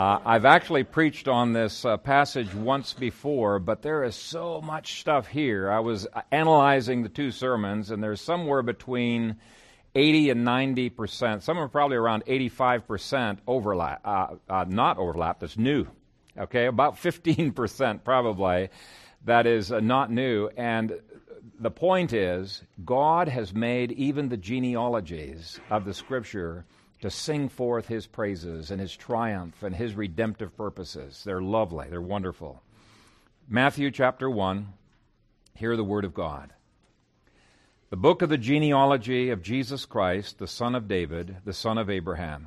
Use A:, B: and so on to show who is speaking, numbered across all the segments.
A: I've actually preached on this passage once before, but there is so much stuff here. I was analyzing the two sermons, and there's somewhere between 80 and 90%, somewhere probably around 85% overlap, not overlap, that's new. Okay, about 15% probably that is not new. And the point is, God has made even the genealogies of the Scripture to sing forth His praises and His triumph and His redemptive purposes. They're lovely. They're wonderful. Matthew chapter 1, hear the word of God. The book of the genealogy of Jesus Christ, the son of David, the son of Abraham.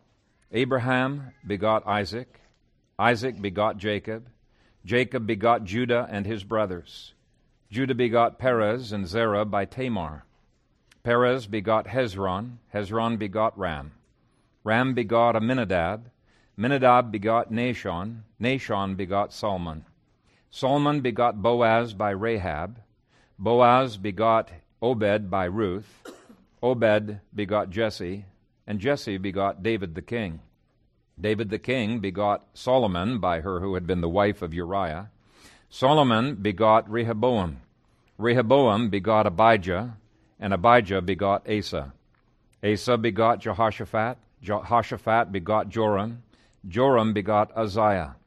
A: Abraham begot Isaac. Isaac begot Jacob. Jacob begot Judah and his brothers. Judah begot Perez and Zerah by Tamar. Perez begot Hezron. Hezron begot Ram. Ram begot Amminadab. Amminadab begot Nahshon. Nahshon begot Salmon. Salmon begot Boaz by Rahab. Boaz begot Obed by Ruth. Obed begot Jesse. And Jesse begot David the king. David the king begot Solomon by her who had been the wife of Uriah. Solomon begot Rehoboam. Rehoboam begot Abijah. And Abijah begot Asa. Asa begot Jehoshaphat. Jehoshaphat begot Joram. Joram begot Uzziah.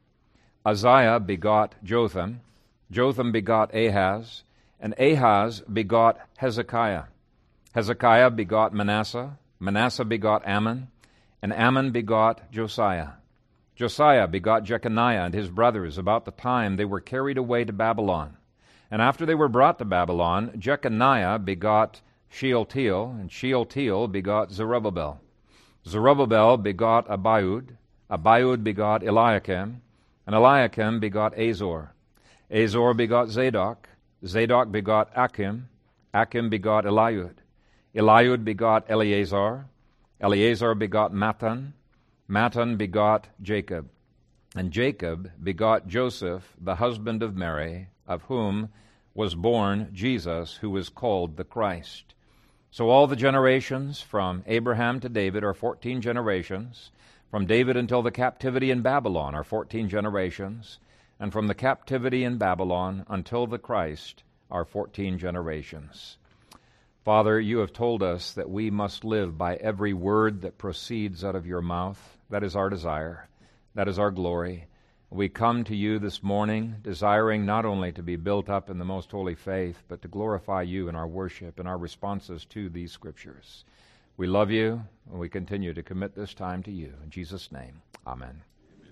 A: Uzziah begot Jotham. Jotham begot Ahaz. And Ahaz begot Hezekiah. Hezekiah begot Manasseh. Manasseh begot Ammon. And Ammon begot Josiah. Josiah begot Jeconiah and his brothers about the time they were carried away to Babylon. And after they were brought to Babylon, Jeconiah begot Shealtiel, and Shealtiel begot Zerubbabel. Zerubbabel begot Abiud. Abiud begot Eliakim. And Eliakim begot Azor. Azor begot Zadok. Zadok begot Achim. Achim begot Eliud. Eliud begot Eleazar. Eleazar begot Mattan. Mattan begot Jacob. And Jacob begot Joseph, the husband of Mary, of whom was born Jesus, who is called the Christ. So all the generations from Abraham to David are 14 generations. From David until the captivity in Babylon are 14 generations. And from the captivity in Babylon until the Christ are 14 generations. Father, you have told us that we must live by every word that proceeds out of your mouth. That is our desire. That is our glory. We come to you this morning desiring not only to be built up in the most holy faith, but to glorify you in our worship and our responses to these Scriptures. We love you, and we continue to commit this time to you. In Jesus' name, amen.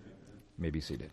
A: You may be seated.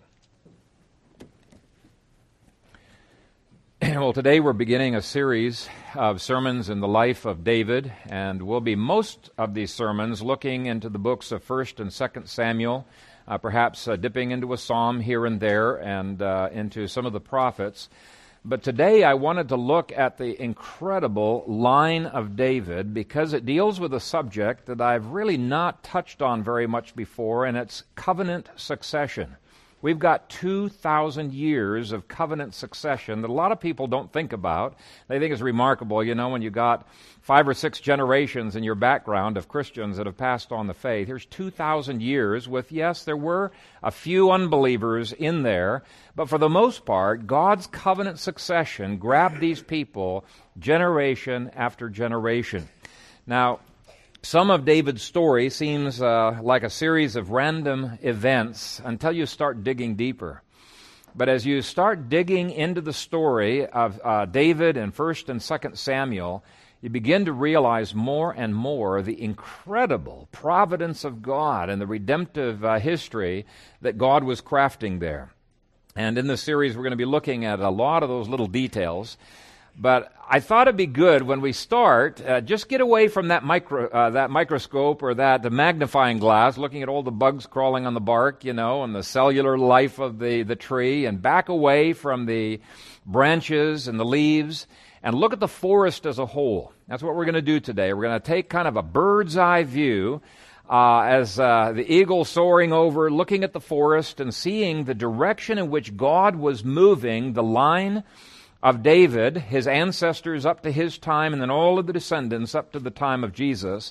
A: Well, today we're beginning a series of sermons in the life of David, and we'll be most of these sermons looking into the books of 1st and 2nd Samuel, perhaps dipping into a psalm here and there and into some of the prophets. But today I wanted to look at the incredible line of David because it deals with a subject that I've really not touched on very much before, and it's covenant succession. We've got 2,000 years of covenant succession that a lot of people don't think about. They think it's remarkable, when you got 5 or 6 generations in your background of Christians that have passed on the faith. Here's 2,000 years with, yes, there were a few unbelievers in there, but for the most part, God's covenant succession grabbed these people generation after generation. Now, some of David's story seems like a series of random events until you start digging deeper. But as you start digging into the story of David in 1st and 2nd Samuel, you begin to realize more and more the incredible providence of God and the redemptive history that God was crafting there. And in this series, we're going to be looking at a lot of those little details. But I thought it'd be good when we start, just get away from that microscope or that magnifying glass, looking at all the bugs crawling on the bark, and the cellular life of the tree, and back away from the branches and the leaves, and look at the forest as a whole. That's what we're going to do today. We're going to take kind of a bird's eye view as the eagle soaring over, looking at the forest and seeing the direction in which God was moving the line of David, his ancestors up to his time, and then all of the descendants up to the time of Jesus.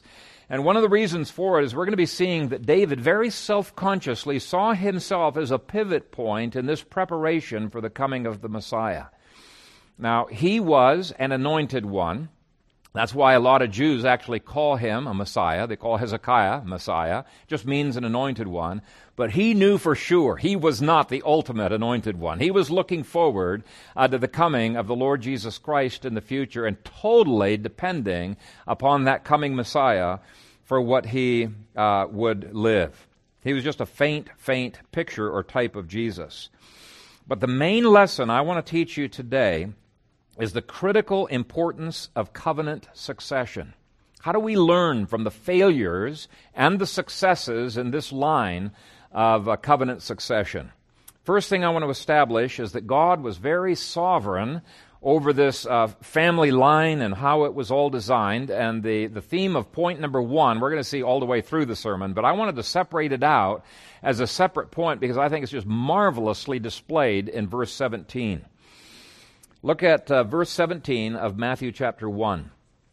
A: And one of the reasons for it is we're going to be seeing that David very self-consciously saw himself as a pivot point in this preparation for the coming of the Messiah. Now, he was an anointed one. That's why a lot of Jews actually call him a Messiah. They call Hezekiah Messiah. It just means an anointed one. But he knew for sure he was not the ultimate anointed one. He was looking forward to the coming of the Lord Jesus Christ in the future and totally depending upon that coming Messiah for what he would live. He was just a faint picture or type of Jesus. But the main lesson I want to teach you today is the critical importance of covenant succession. How do we learn from the failures and the successes in this line of covenant succession? First thing I want to establish is that God was very sovereign over this family line and how it was all designed. And the theme of point number 1, we're going to see all the way through the sermon, but I wanted to separate it out as a separate point because I think it's just marvelously displayed in verse 17. Look at verse 17 of Matthew chapter 1.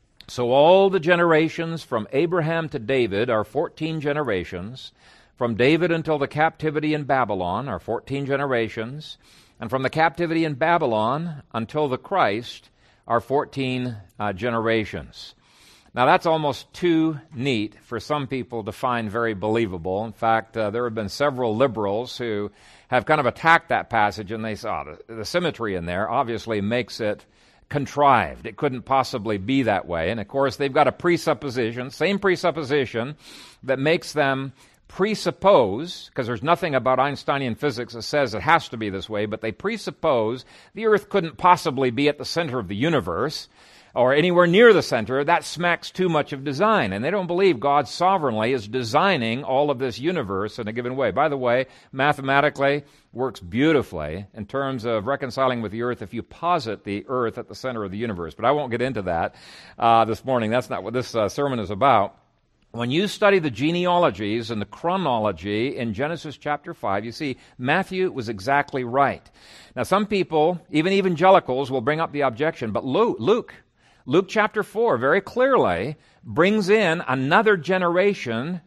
A: So all the generations from Abraham to David are 14 generations. From David until the captivity in Babylon are 14 generations. And from the captivity in Babylon until the Christ are 14 generations. Now that's almost too neat for some people to find very believable. In fact, there have been several liberals who have kind of attacked that passage, and they saw the symmetry in there obviously makes it contrived. It couldn't possibly be that way. And of course, they've got a presupposition, same presupposition, that makes them presuppose, because there's nothing about Einsteinian physics that says it has to be this way, but they presuppose the earth couldn't possibly be at the center of the universe or anywhere near the center. That smacks too much of design. And they don't believe God sovereignly is designing all of this universe in a given way. By the way, mathematically works beautifully in terms of reconciling with the earth if you posit the earth at the center of the universe. But I won't get into that this morning. That's not what this sermon is about. When you study the genealogies and the chronology in Genesis chapter 5, you see Matthew was exactly right. Now some people, even evangelicals, will bring up the objection, but Luke chapter 4 very clearly brings in another generation.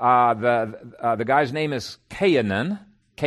A: The guy's name is Canaan.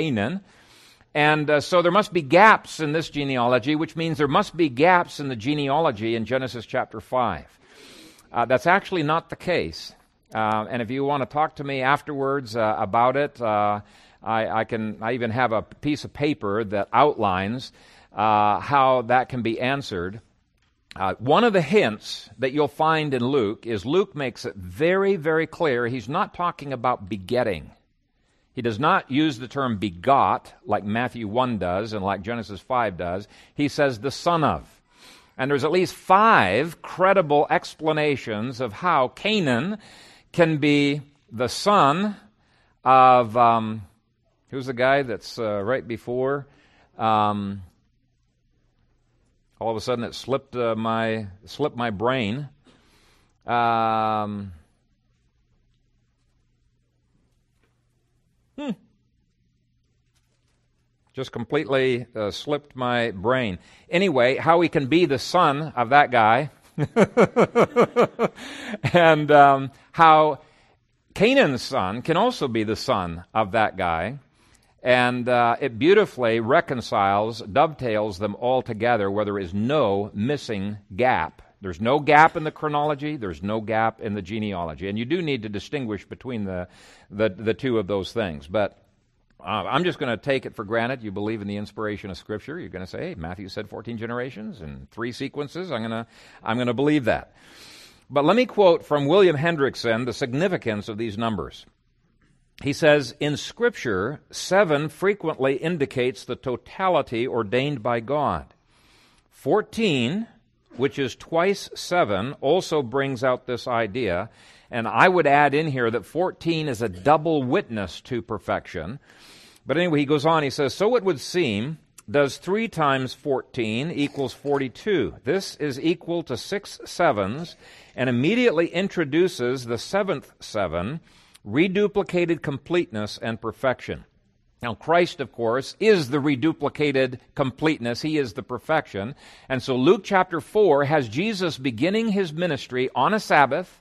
A: And so there must be gaps in this genealogy, which means there must be gaps in the genealogy in Genesis chapter 5. That's actually not the case. And if you want to talk to me afterwards about it, I even have a piece of paper that outlines how that can be answered. One of the hints that you'll find in Luke is Luke makes it very, very clear he's not talking about begetting. He does not use the term begot like Matthew 1 does and like Genesis 5 does. He says the son of. And there's at least 5 credible explanations of how Canaan can be the son of, who's the guy that's right before? All of a sudden it slipped my brain. Just completely slipped my brain. Anyway, how he can be the son of that guy. And how Canaan's son can also be the son of that guy. And it beautifully reconciles, dovetails them all together where there is no missing gap. There's no gap in the chronology. There's no gap in the genealogy. And you do need to distinguish between the two of those things. But I'm just going to take it for granted you believe in the inspiration of Scripture. You're going to say, hey, Matthew said 14 generations and 3 sequences. I'm going to believe that. But let me quote from William Hendrickson the significance of these numbers. He says, in Scripture, 7 frequently indicates the totality ordained by God. 14, which is twice 7, also brings out this idea. And I would add in here that 14 is a double witness to perfection. But anyway, he goes on, he says, so it would seem, does 3 times 14 equals 42. This is equal to 6 sevens, and immediately introduces the 7th 7, reduplicated completeness and perfection. Now, Christ, of course, is the reduplicated completeness. He is the perfection. And so Luke chapter 4 has Jesus beginning his ministry on a Sabbath,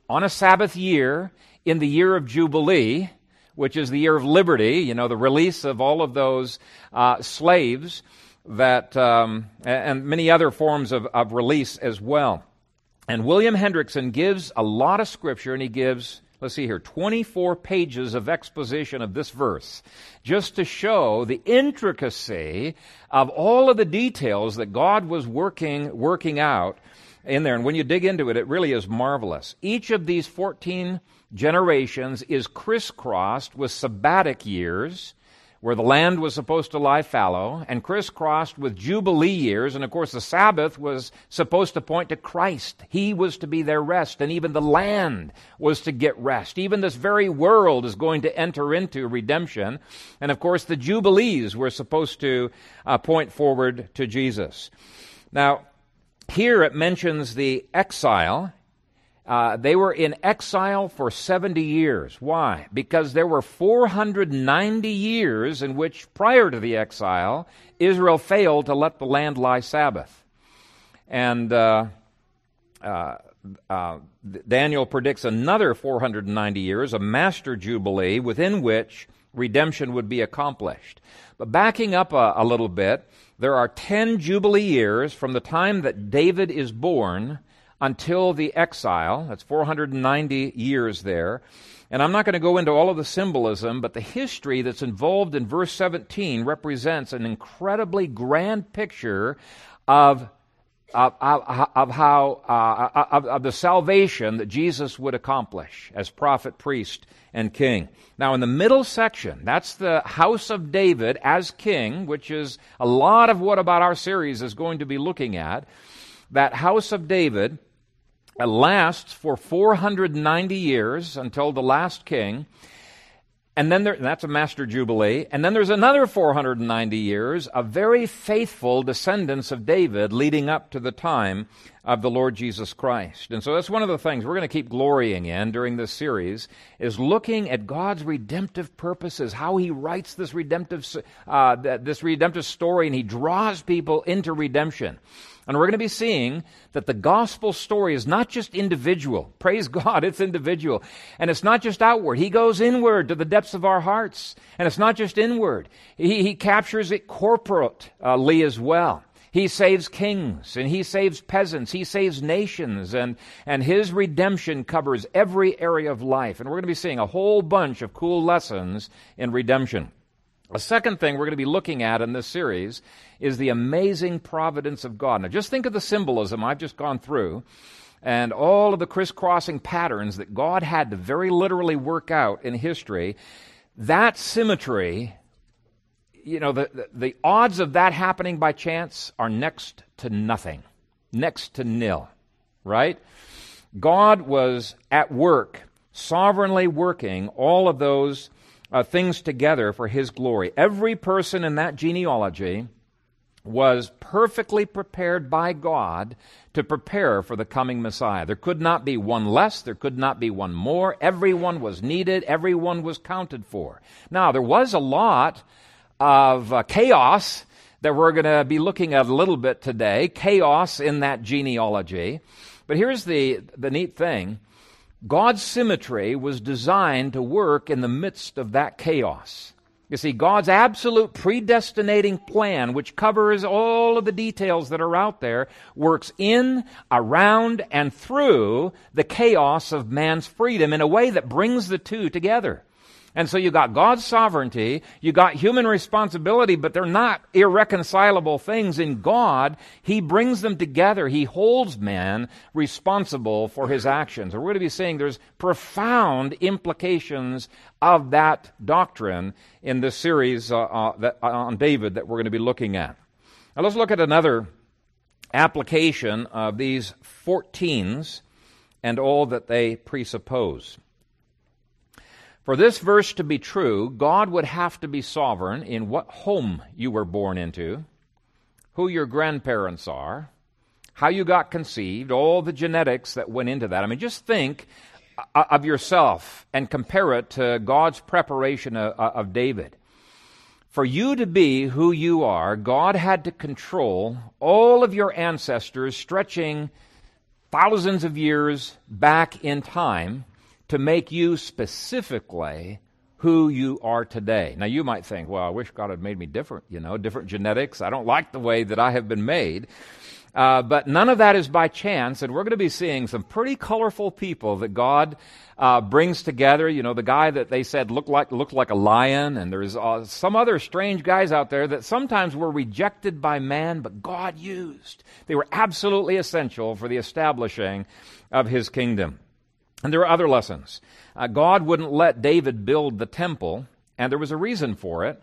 A: on a Sabbath year in the year of Jubilee, which is the year of liberty, the release of all of those slaves that and many other forms of release as well. And William Hendrickson gives a lot of scripture, and he gives, 24 pages of exposition of this verse, just to show the intricacy of all of the details that God was working out in there. And when you dig into it, it really is marvelous. Each of these 14 generations is crisscrossed with sabbatic years, where the land was supposed to lie fallow, and crisscrossed with Jubilee years. And of course, the Sabbath was supposed to point to Christ. He was to be their rest, and even the land was to get rest. Even this very world is going to enter into redemption. And of course, the Jubilees were supposed to point forward to Jesus. Now, here it mentions the exile. They were in exile for 70 years. Why? Because there were 490 years in which, prior to the exile, Israel failed to let the land lie Sabbath. And Daniel predicts another 490 years, a master jubilee, within which redemption would be accomplished. But backing up a little bit, there are 10 jubilee years from the time that David is born until the exile. That's 490 years there. And I'm not going to go into all of the symbolism, but the history that's involved in verse 17 represents an incredibly grand picture of the salvation that Jesus would accomplish as prophet, priest, and king. Now, in the middle section, that's the house of David as king, which is a lot of what about our series is going to be looking at. That house of David lasts for 490 years until the last king. And then that's a master jubilee. And then there's another 490 years of very faithful descendants of David leading up to the time of the Lord Jesus Christ. And so that's one of the things we're going to keep glorying in during this series, is looking at God's redemptive purposes, how He writes this redemptive story, and He draws people into redemption. And we're going to be seeing that the gospel story is not just individual. Praise God, it's individual. And it's not just outward. He goes inward to the depths of our hearts. And it's not just inward. He captures it corporately as well. He saves kings, and He saves peasants. He saves nations, and His redemption covers every area of life. And we're going to be seeing a whole bunch of cool lessons in redemption. A second thing we're going to be looking at in this series is the amazing providence of God. Now, just think of the symbolism I've just gone through and all of the crisscrossing patterns that God had to very literally work out in history. That symmetry, the odds of that happening by chance are next to nothing, next to nil, right? God was at work, sovereignly working all of those things together for His glory. Every person in that genealogy was perfectly prepared by God to prepare for the coming Messiah. There could not be one less, there could not be one more. Everyone was needed, everyone was counted for. Now, there was a lot of chaos that we're going to be looking at a little bit today, chaos in that genealogy. But here's the neat thing. God's symmetry was designed to work in the midst of that chaos. You see, God's absolute predestinating plan, which covers all of the details that are out there, works in, around, and through the chaos of man's freedom in a way that brings the two together. And so you got God's sovereignty, you got human responsibility, but they're not irreconcilable things. In God, He brings them together. He holds man responsible for his actions. We're going to be seeing there's profound implications of that doctrine in this series on David that we're going to be looking at. Now let's look at another application of these 14s and all that they presuppose. For this verse to be true, God would have to be sovereign in what home you were born into, who your grandparents are, how you got conceived, all the genetics that went into that. I mean, just think of yourself and compare it to God's preparation of David. For you to be who you are, God had to control all of your ancestors stretching thousands of years back in time to make you specifically who you are today. Now, you might think, well, I wish God had made me different, different genetics. I don't like the way that I have been made. But none of that is by chance, and we're going to be seeing some pretty colorful people that God brings together. The guy that they said looked like a lion, and there's some other strange guys out there that sometimes were rejected by man, but God used. They were absolutely essential for the establishing of His kingdom. And there are other lessons. God wouldn't let David build the temple, and there was a reason for it.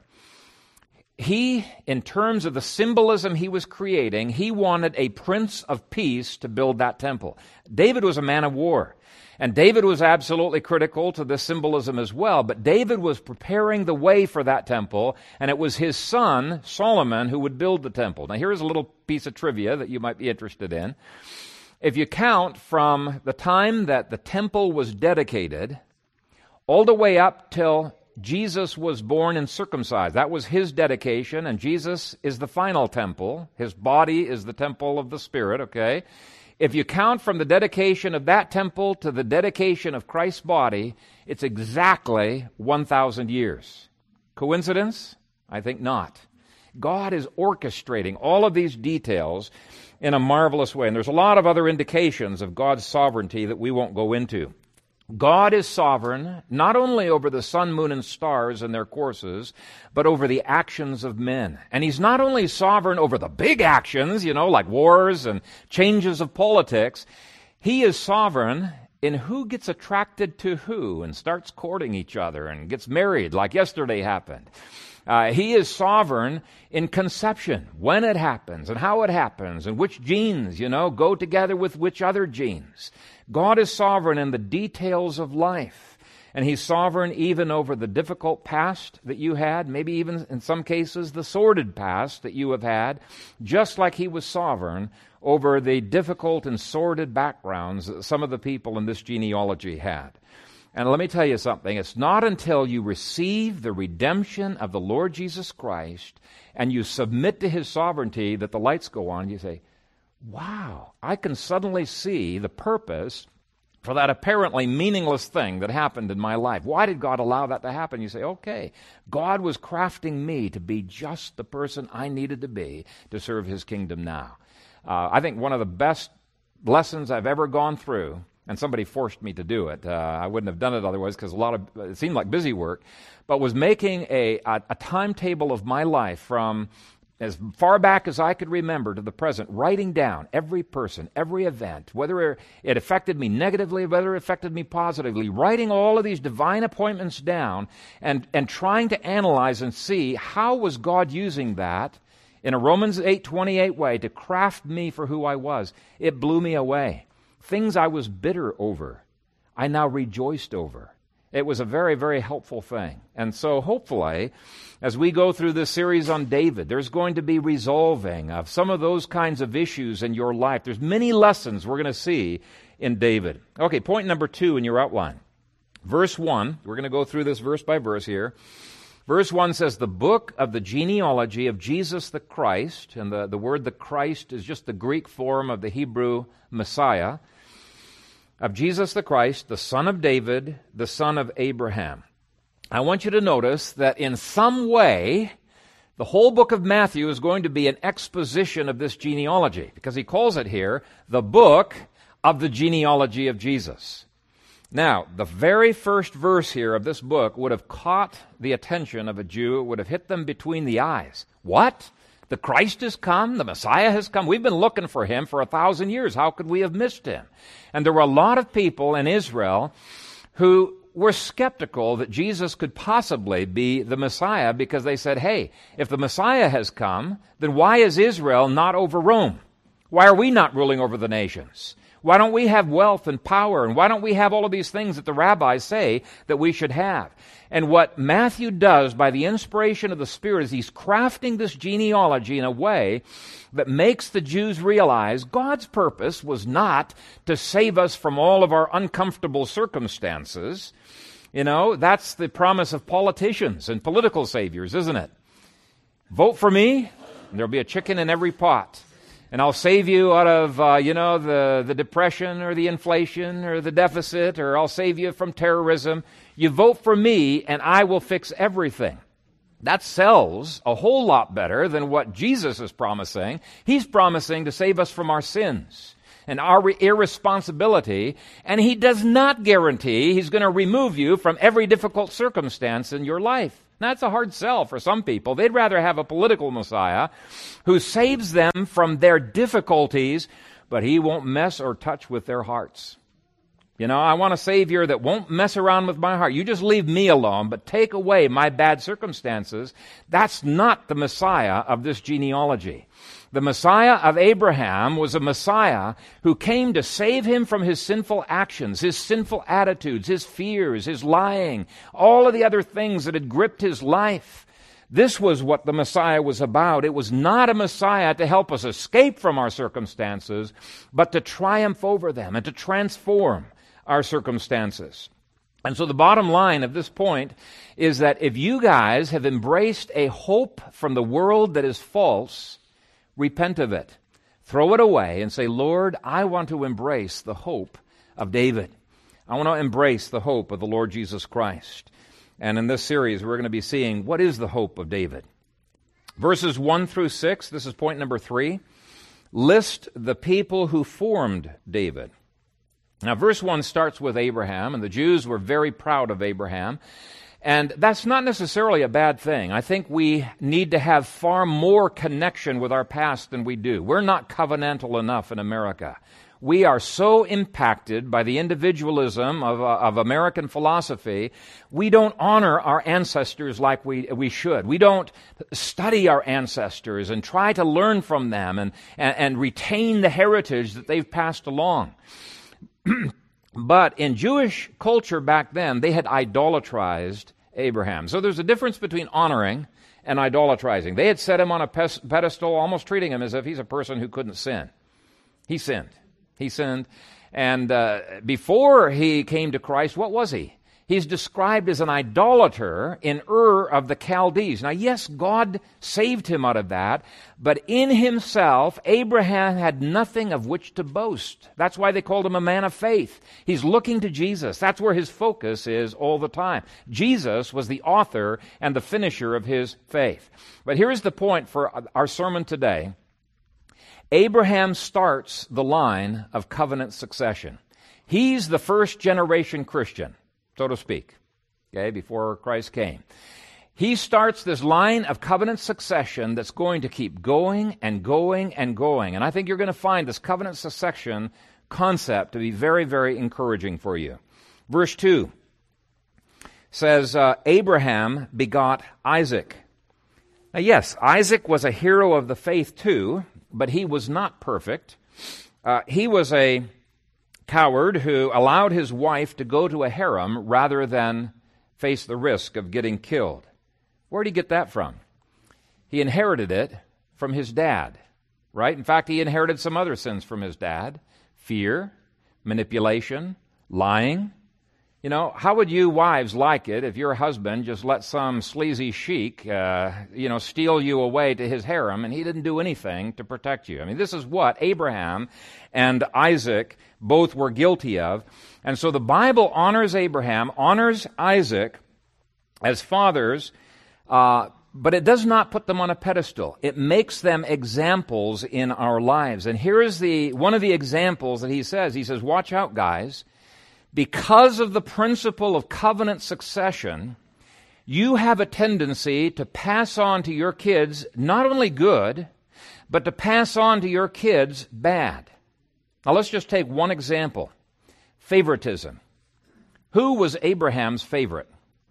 A: He, in terms of the symbolism he was creating, he wanted a prince of peace to build that temple. David was a man of war, and David was absolutely critical to this symbolism as well, but David was preparing the way for that temple, and it was his son, Solomon, who would build the temple. Now, here's a little piece of trivia that you might be interested in. If you count from the time that the temple was dedicated all the way up till Jesus was born and circumcised. That was His dedication, and Jesus is the final temple. His body is the temple of the Spirit, okay? If you count from the dedication of that temple to the dedication of Christ's body, it's exactly 1,000 years. Coincidence? I think not. God is orchestrating all of these details in a marvelous way, and there's a lot of other indications of God's sovereignty that we won't go into. God is sovereign not only over the sun, moon, and stars and their courses, but over the actions of men. And He's not only sovereign over the big actions, like wars and changes of politics. He is sovereign in who gets attracted to who and starts courting each other and gets married like yesterday happened. He is sovereign in conception, when it happens and how it happens and which genes, go together with which other genes. God is sovereign in the details of life, and He's sovereign even over the difficult past that you had, maybe even in some cases the sordid past that you have had, just like He was sovereign over the difficult and sordid backgrounds that some of the people in this genealogy had. And let me tell you something, it's not until you receive the redemption of the Lord Jesus Christ and you submit to His sovereignty that the lights go on. You say, wow, I can suddenly see the purpose for that apparently meaningless thing that happened in my life. Why did God allow that to happen? You say, okay, God was crafting me to be just the person I needed to be to serve His kingdom now. I think one of the best lessons I've ever gone through, and somebody forced me to do it. I wouldn't have done it otherwise because it seemed like busy work, but was making a timetable of my life from as far back as I could remember to the present, writing down every person, every event, whether it affected me negatively, whether it affected me positively, writing all of these divine appointments down and trying to analyze and see how was God using that in a Romans 8:28 way to craft me for who I was. It blew me away. Things I was bitter over, I now rejoiced over. It was a very, very helpful thing. And so hopefully, as we go through this series on David, there's going to be resolving of some of those kinds of issues in your life. There's many lessons we're going to see in David. Okay, point number 2 in your outline. Verse 1, we're going to go through this verse by verse here. Verse 1 says, the book of the genealogy of Jesus the Christ, and the word the Christ is just the Greek form of the Hebrew Messiah, of Jesus the Christ, the son of David, the son of Abraham. I want you to notice that in some way, the whole book of Matthew is going to be an exposition of this genealogy, because he calls it here the book of the genealogy of Jesus. Now, the very first verse here of this book would have caught the attention of a Jew. It would have hit them between the eyes. What? The Christ has come, the Messiah has come. We've been looking for Him for 1,000 years. How could we have missed Him? And there were a lot of people in Israel who were skeptical that Jesus could possibly be the Messiah because they said, hey, if the Messiah has come, then why is Israel not over Rome? Why are we not ruling over the nations? Why don't we have wealth and power? And why don't we have all of these things that the rabbis say that we should have? And what Matthew does by the inspiration of the Spirit is he's crafting this genealogy in a way that makes the Jews realize God's purpose was not to save us from all of our uncomfortable circumstances. You know, that's the promise of politicians and political saviors, isn't it? Vote for me, and there'll be a chicken in every pot. And I'll save you out of, the depression or the inflation or the deficit, or I'll save you from terrorism. You vote for me and I will fix everything. That sells a whole lot better than what Jesus is promising. He's promising to save us from our sins and our irresponsibility, and He does not guarantee He's going to remove you from every difficult circumstance in your life. That's a hard sell for some people. They'd rather have a political Messiah who saves them from their difficulties, but He won't mess or touch with their hearts. I want a Savior that won't mess around with my heart. You just leave me alone, but take away my bad circumstances. That's not the Messiah of this genealogy. The Messiah of Abraham was a Messiah who came to save him from his sinful actions, his sinful attitudes, his fears, his lying, all of the other things that had gripped his life. This was what the Messiah was about. It was not a Messiah to help us escape from our circumstances, but to triumph over them and to transform our circumstances. And so the bottom line of this point is that if you guys have embraced a hope from the world that is false, repent of it. Throw it away and say, Lord, I want to embrace the hope of David. I want to embrace the hope of the Lord Jesus Christ. And in this series, we're going to be seeing what is the hope of David. Verses 1 through 6, this is point number 3, list the people who formed David. Now, verse 1 starts with Abraham, and the Jews were very proud of Abraham. And that's not necessarily a bad thing. I think we need to have far more connection with our past than we do. We're not covenantal enough in America. We are so impacted by the individualism of American philosophy, we don't honor our ancestors like we should. We don't study our ancestors and try to learn from them and retain the heritage that they've passed along. But in Jewish culture back then, they had idolatrized Abraham. So there's a difference between honoring and idolatrizing. They had set him on a pedestal, almost treating him as if he's a person who couldn't sin. He sinned. He sinned. And before he came to Christ, what was he? He's described as an idolater in Ur of the Chaldees. Now, yes, God saved him out of that, but in himself, Abraham had nothing of which to boast. That's why they called him a man of faith. He's looking to Jesus. That's where his focus is all the time. Jesus was the author and the finisher of his faith. But here's the point for our sermon today. Abraham starts the line of covenant succession. He's the first generation Christian, so to speak, before Christ came. He starts this line of covenant succession that's going to keep going and going and going. And I think you're going to find this covenant succession concept to be very, very encouraging for you. Verse 2 says, Abraham begot Isaac. Now, yes, Isaac was a hero of the faith too, but he was not perfect. He was a coward who allowed his wife to go to a harem rather than face the risk of getting killed. Where did he get that from? He inherited it from his dad, right? In fact, he inherited some other sins from his dad. Fear, manipulation, lying. How would you wives like it if your husband just let some sleazy sheik, steal you away to his harem and he didn't do anything to protect you? I mean, this is what Abraham and Isaac both were guilty of. And so the Bible honors Abraham, honors Isaac as fathers, but it does not put them on a pedestal. It makes them examples in our lives. And here is one of the examples that he says. He says, watch out, guys. Because of the principle of covenant succession, you have a tendency to pass on to your kids not only good, but to pass on to your kids bad. Now let's just take one example. Favoritism. Who was Abraham's favorite?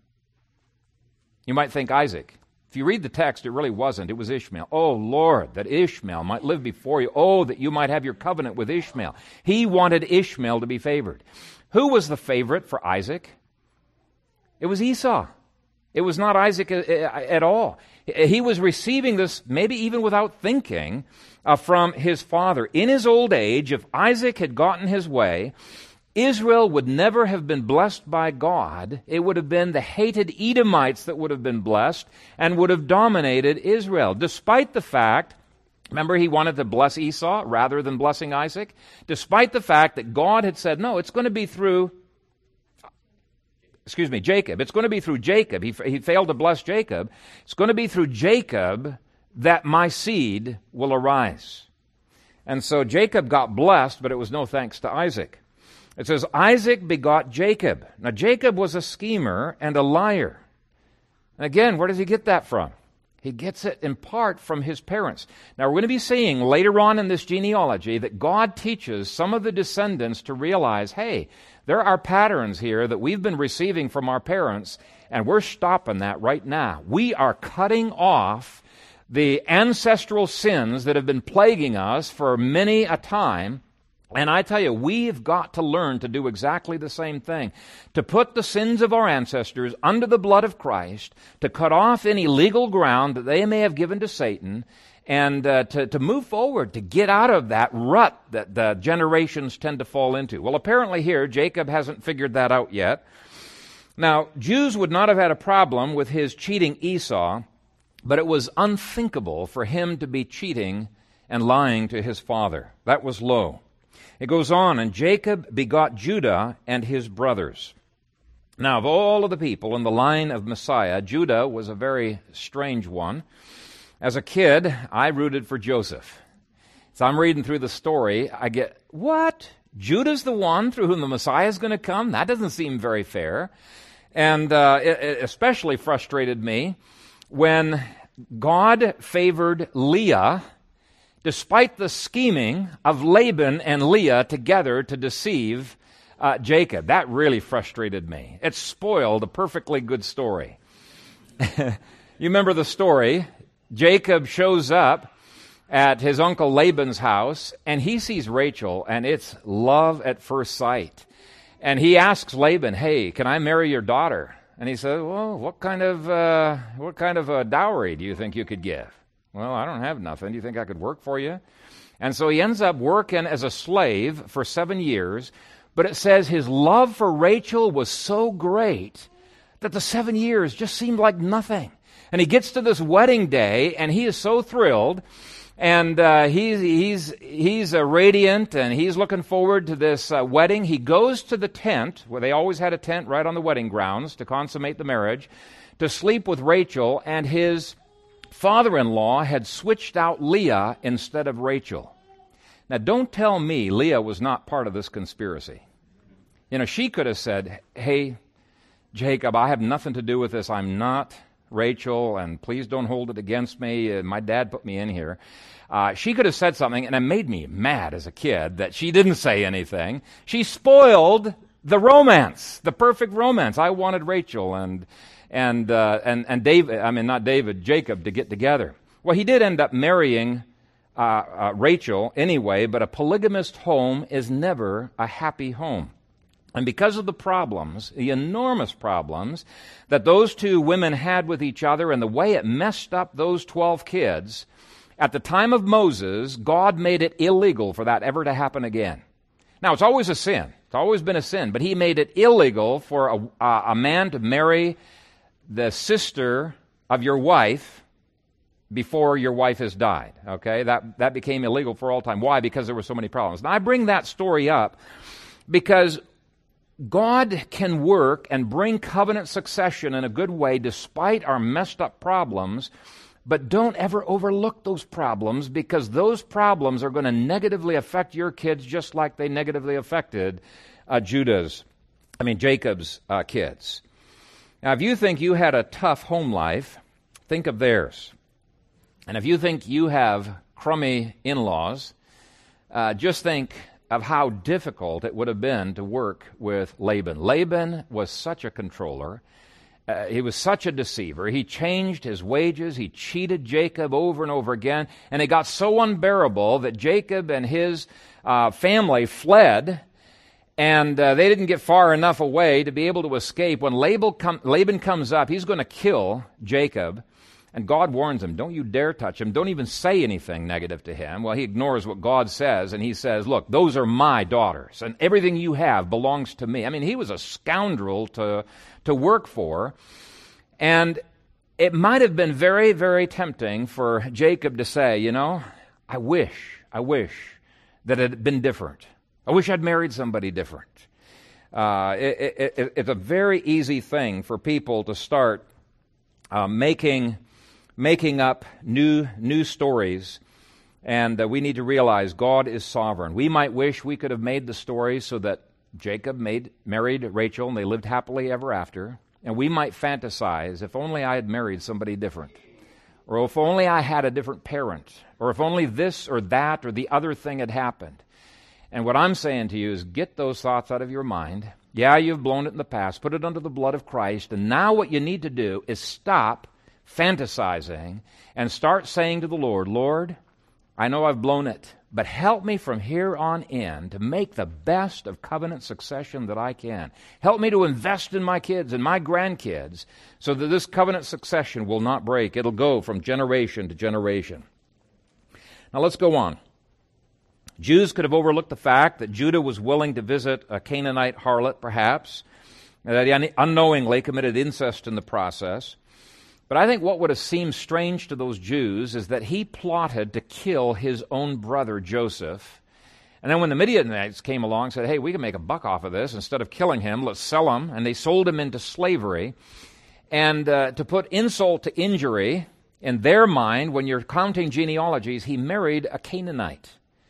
A: You might think Isaac. If you read the text, it really wasn't. It was Ishmael. Oh, Lord, that Ishmael might live before you. Oh, that you might have your covenant with Ishmael. He wanted Ishmael to be favored. Who was the favorite for Isaac? It was Esau. It was not Isaac at all. He was receiving this, maybe even without thinking, from his father. In his old age, if Isaac had gotten his way, Israel would never have been blessed by God. It would have been the hated Edomites that would have been blessed and would have dominated Israel, despite the fact Remember, he wanted to bless Esau rather than blessing Isaac, despite the fact that God had said, no, it's going to be through, Jacob. It's going to be through Jacob. He failed to bless Jacob. It's going to be through Jacob that my seed will arise. And so Jacob got blessed, but it was no thanks to Isaac. It says, Isaac begot Jacob. Now, Jacob was a schemer and a liar. And again, where does he get that from? He gets it in part from his parents. Now, we're going to be seeing later on in this genealogy that God teaches some of the descendants to realize, hey, there are patterns here that we've been receiving from our parents, and we're stopping that right now. We are cutting off the ancestral sins that have been plaguing us for many a time. And I tell you, we've got to learn to do exactly the same thing. To put the sins of our ancestors under the blood of Christ, to cut off any legal ground that they may have given to Satan, and to move forward, to get out of that rut that the generations tend to fall into. Well, apparently here, Jacob hasn't figured that out yet. Now, Jews would not have had a problem with his cheating Esau, but it was unthinkable for him to be cheating and lying to his father. That was low. It goes on, and Jacob begot Judah and his brothers. Now, of all of the people in the line of Messiah, Judah was a very strange one. As a kid, I rooted for Joseph. So I'm reading through the story, I get, what? Judah's the one through whom the Messiah is going to come? That doesn't seem very fair. And it especially frustrated me when God favored Leah, despite the scheming of Laban and Leah together to deceive Jacob. That really frustrated me. It spoiled a perfectly good story. You remember the story? Jacob shows up at his uncle Laban's house, and he sees Rachel, and it's love at first sight. And he asks Laban, hey, can I marry your daughter? And he says, well, what kind of a dowry do you think you could give? Well, I don't have nothing. Do you think I could work for you? And so he ends up working as a slave for 7 years, but it says his love for Rachel was so great that the 7 years just seemed like nothing. And he gets to this wedding day, and he is so thrilled, and he's radiant, and he's looking forward to this wedding. He goes to the tent, where they always had a tent right on the wedding grounds to consummate the marriage, to sleep with Rachel, and his father-in-law had switched out Leah instead of Rachel. Now, don't tell me Leah was not part of this conspiracy. You know, she could have said, hey, Jacob, I have nothing to do with this. I'm not Rachel, and please don't hold it against me. My dad put me in here. She could have said something, and it made me mad as a kid that she didn't say anything. She spoiled the romance, the perfect romance. I wanted Rachel and Jacob to get together. Well, he did end up marrying Rachel anyway, but a polygamist home is never a happy home. And because of the problems, the enormous problems that those two women had with each other and the way it messed up those 12 kids, at the time of Moses, God made it illegal for that ever to happen again. Now, it's always a sin. It's always been a sin, but he made it illegal for a man to marry the sister of your wife before your wife has died. Okay? That became illegal for all time. Why? Because there were so many problems. Now, I bring that story up because God can work and bring covenant succession in a good way despite our messed up problems, but don't ever overlook those problems, because those problems are going to negatively affect your kids just like they negatively affected Jacob's kids. Now, if you think you had a tough home life, think of theirs. And if you think you have crummy in-laws, just think of how difficult it would have been to work with Laban. Laban was such a controller. He was such a deceiver. He changed his wages. He cheated Jacob over and over again. And it got so unbearable that Jacob and his family fled, and they didn't get far enough away to be able to escape. When Laban comes up, he's going to kill Jacob. And God warns him, don't you dare touch him. Don't even say anything negative to him. Well, he ignores what God says, and he says, look, those are my daughters, and everything you have belongs to me. I mean, he was a scoundrel to work for. And it might have been very, very tempting for Jacob to say, you know, I wish that it had been different. I wish I'd married somebody different. It's a very easy thing for people to start making up new stories, and we need to realize God is sovereign. We might wish we could have made the story so that Jacob married Rachel and they lived happily ever after, and we might fantasize, if only I had married somebody different, or if only I had a different parent, or if only this or that or the other thing had happened. And what I'm saying to you is get those thoughts out of your mind. Yeah, you've blown it in the past. Put it under the blood of Christ. And now what you need to do is stop fantasizing and start saying to the Lord, Lord, I know I've blown it, but help me from here on in to make the best of covenant succession that I can. Help me to invest in my kids and my grandkids so that this covenant succession will not break. It'll go from generation to generation. Now let's go on. Jews could have overlooked the fact that Judah was willing to visit a Canaanite harlot, perhaps, that he unknowingly committed incest in the process. But I think what would have seemed strange to those Jews is that he plotted to kill his own brother Joseph. And then when the Midianites came along and said, hey, we can make a buck off of this. Instead of killing him, let's sell him. And they sold him into slavery. And to put insult to injury, in their mind, when you're counting genealogies, he married a Canaanite.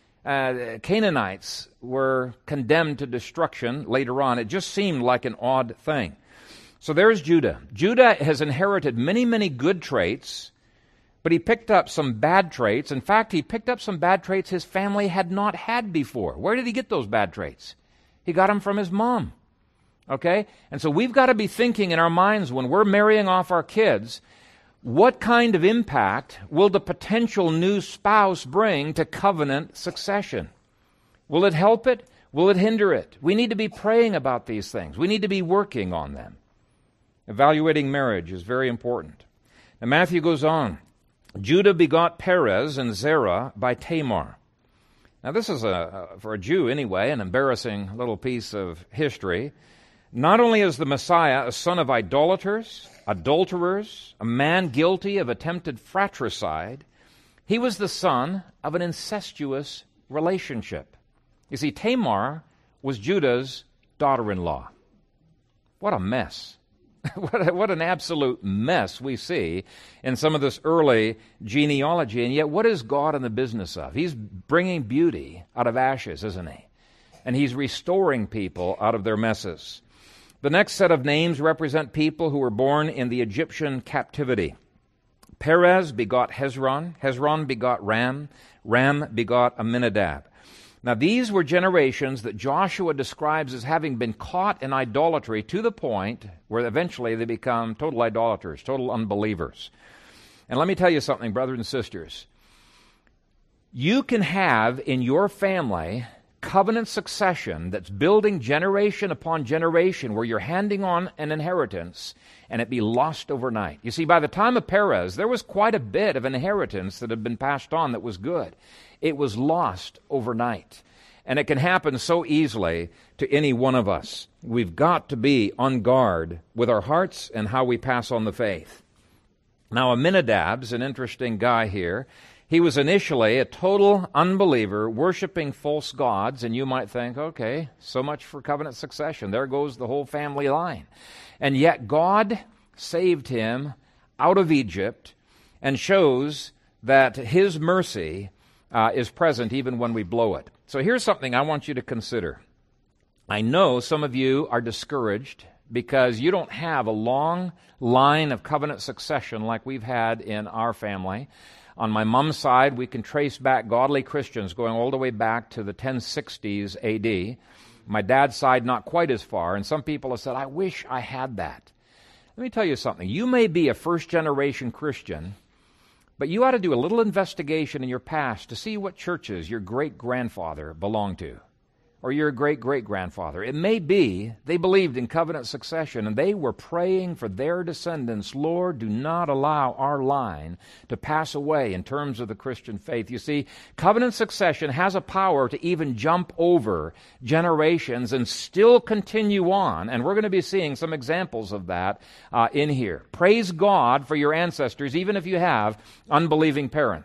A: Canaanites were condemned to destruction later on. It just seemed like an odd thing. So there's Judah. Judah has inherited many, many good traits, but he picked up some bad traits. In fact, he picked up some bad traits his family had not had before. Where did he get those bad traits? He got them from his mom. Okay? And so we've got to be thinking in our minds when we're marrying off our kids, what kind of impact will the potential new spouse bring to covenant succession? Will it help it? Will it hinder it? We need to be praying about these things. We need to be working on them. Evaluating marriage is very important. Now Matthew goes on. Judah begot Perez and Zerah by Tamar. Now this is, for a Jew anyway, an embarrassing little piece of history. Not only is the Messiah a son of idolaters, adulterers, a man guilty of attempted fratricide, he was the son of an incestuous relationship. You see, Tamar was Judah's daughter-in-law. What a mess. What an absolute mess we see in some of this early genealogy. And yet, what is God in the business of? He's bringing beauty out of ashes, isn't he? And he's restoring people out of their messes. The next set of names represent people who were born in the Egyptian captivity. Perez begot Hezron. Hezron begot Ram. Ram begot Amminadab. Now, these were generations that Joshua describes as having been caught in idolatry to the point where eventually they become total idolaters, total unbelievers. And let me tell you something, brothers and sisters. You can have in your family covenant succession that's building generation upon generation where you're handing on an inheritance and it be lost overnight. You see, by the time of Perez, there was quite a bit of inheritance that had been passed on that was good. It was lost overnight. And it can happen so easily to any one of us. We've got to be on guard with our hearts and how we pass on the faith. Now, Amminadab's an interesting guy here. He was initially a total unbeliever, worshiping false gods, and you might think, okay, so much for covenant succession. There goes the whole family line. And yet God saved him out of Egypt and shows that his mercy is present even when we blow it. So here's something I want you to consider. I know some of you are discouraged because you don't have a long line of covenant succession like we've had in our family. On my mom's side, we can trace back godly Christians going all the way back to the 1060s A.D. My dad's side, not quite as far, and some people have said, I wish I had that. Let me tell you something. You may be a first-generation Christian, but you ought to do a little investigation in your past to see what churches your great-grandfather belonged to, or your great-great-grandfather. It may be they believed in covenant succession, and they were praying for their descendants, Lord, do not allow our line to pass away in terms of the Christian faith. You see, covenant succession has a power to even jump over generations and still continue on, and we're going to be seeing some examples of that in here. Praise God for your ancestors, even if you have unbelieving parents.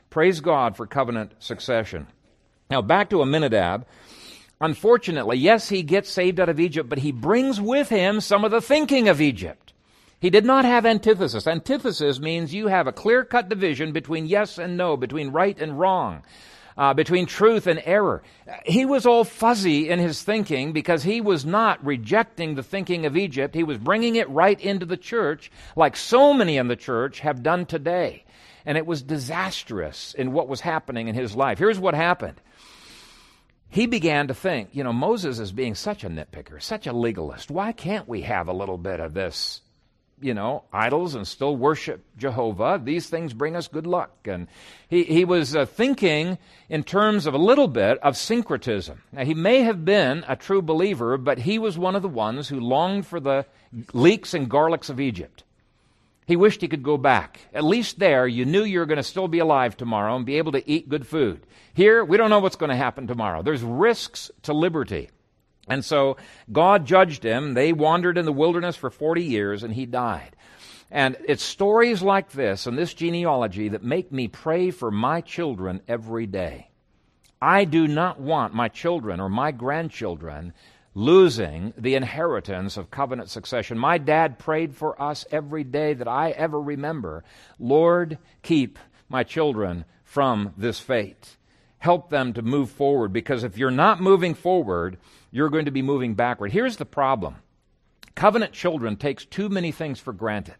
A: Praise God for covenant succession. Now, back to Amminadab. Unfortunately, yes, he gets saved out of Egypt, but he brings with him some of the thinking of Egypt. He did not have antithesis. Antithesis means you have a clear-cut division between yes and no, between right and wrong, between truth and error. He was all fuzzy in his thinking because he was not rejecting the thinking of Egypt. He was bringing it right into the church, like so many in the church have done today. And it was disastrous in what was happening in his life. Here's what happened. He began to think, Moses is being such a nitpicker, such a legalist. Why can't we have a little bit of this, idols and still worship Jehovah? These things bring us good luck. And he was thinking in terms of a little bit of syncretism. Now, he may have been a true believer, but he was one of the ones who longed for the leeks and garlics of Egypt. He wished he could go back. At least there, you knew you were going to still be alive tomorrow and be able to eat good food. Here, we don't know what's going to happen tomorrow. There's risks to liberty. And so God judged him. They wandered in the wilderness for 40 years, and he died. And it's stories like this and this genealogy that make me pray for my children every day. I do not want my children or my grandchildren losing the inheritance of covenant succession. My dad prayed for us every day that I ever remember. Lord, keep my children from this fate. Help them to move forward, because if you're not moving forward, you're going to be moving backward. Here's the problem. Covenant children takes too many things for granted.